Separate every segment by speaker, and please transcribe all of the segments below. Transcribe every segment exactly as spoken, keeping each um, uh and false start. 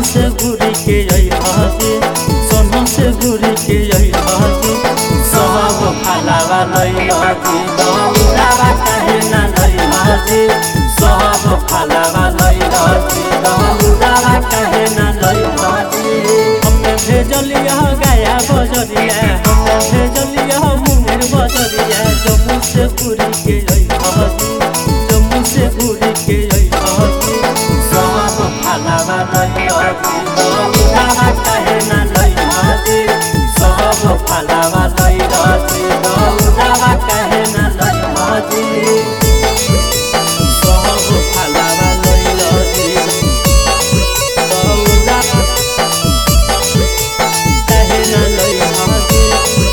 Speaker 1: से घूरी के अइहाजे सोनम से घूरी के अइहाजे सब फलावा लइलाजे दौड़ावा काहे ना लइलाजे सब फलावा लइलाजे दौड़ावा काहे ना लइलाजे हमने भेजलिया गाया बजरिया हमने भेजलिया मुंगेर बजरिया जम्मू से घूरी के अइहाजे जम्मू से घूरी के अइहाजे सब फलावा लइलाजे दौड़ावा काहे ना लइलाजे सब फलावा लइलाजे दौड़ावा काहे ना लइलाजे सब फलावा लइलाजे दौड़ावा काहे ना लइलाजे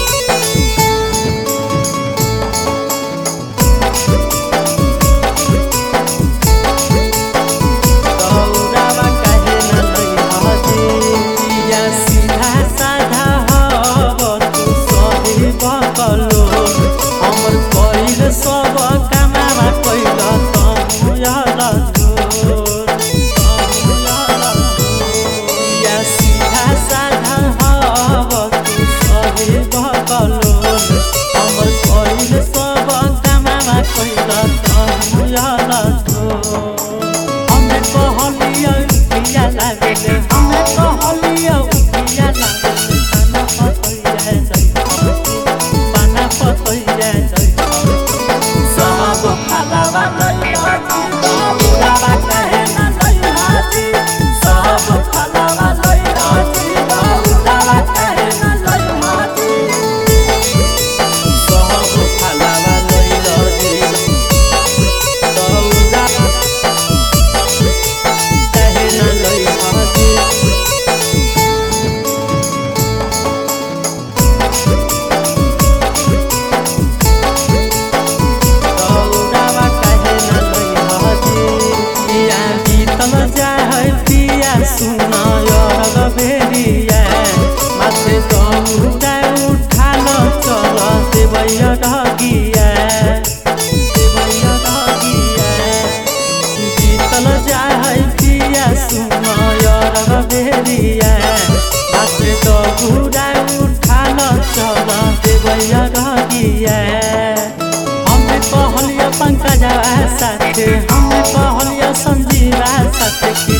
Speaker 1: दौड़ावा काहे ना लइलाजे या सीधा साधा हव तू सही बकलो हमर कइल सब कामवा कइल तमु याला जोर तमु याला या सीधा साधा हव तू सही बकलो हमर कइल सब कामवा कइल तमु याला जोर हमें कहलिया उठिया लागले हमें कहलिया उठिया लागले पाना पतइया जइहाजे पाना पतइया जइहाजे सब फलावा लइलाजे दौड़ावा काहे ना लइलाजे सब फलावा लइलाजे दौड़ावा काहे ना लइलाजे सब फलावा लइलाजे दौड़ावा काहे ना लइलाजे दौड़ावा काहे ना लइलाजे या बीतल जाय पिया सुना यार बेरिया माथे दौड़ा उठाल चल देवैया ढगिया देवैया ढगिया बीतल जाय पिया सुना यार बेरिया माथे दौड़ा उठाल चल देवैया ढगिया हमें कहलिया पंकजवा साथे हमें कहलिया संजीवा साथे।